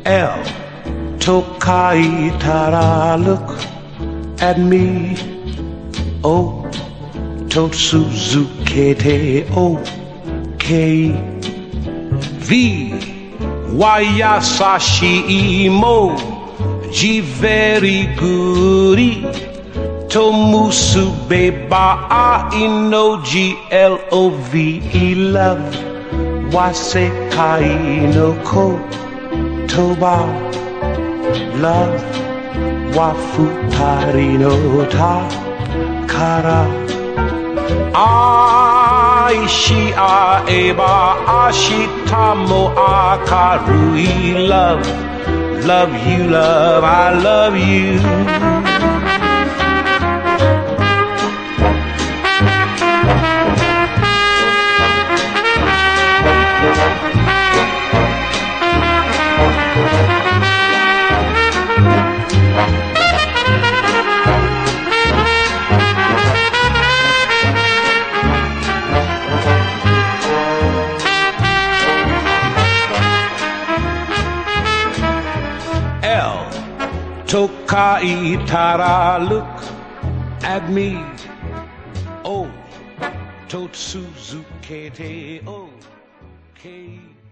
El Tokai Tara, look at me. O Totsuzukete okay. V Wayasashi imo ji very goody. Tomusu beba inoji love love. Wasekai no ko toba love. Wafutari no ta kara. Aishi aeba ashitamo akarui love. Love you, love, I love you. El Tokai Tara, look at me. O Totsuzukete okay.